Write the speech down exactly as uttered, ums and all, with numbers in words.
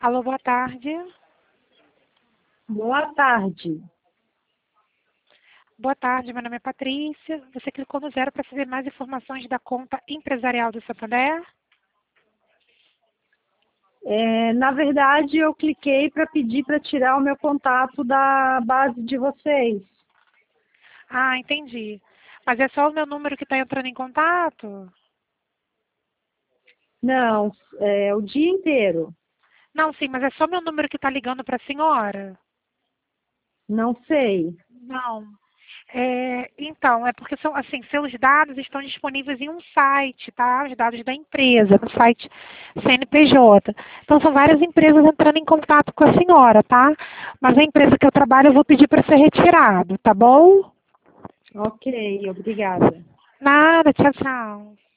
Alô, boa tarde. Boa tarde. Boa tarde, meu nome é Patrícia. Você clicou no zero para saber mais informações da conta empresarial do Santander? É, na verdade, eu cliquei para pedir para tirar o meu contato da base de vocês. Ah, entendi. Mas é só o meu número que está entrando em contato? Não, é o dia inteiro. Não, sim, mas é só meu número que está ligando para a senhora? Não sei. Não. É, então, é porque são assim, seus dados estão disponíveis em um site, tá? Os dados da empresa, no site C N P J. Então são várias empresas entrando em contato com a senhora, tá? Mas a empresa que eu trabalho eu vou pedir para ser retirado, tá bom? Ok, obrigada. Nada, tchau, tchau.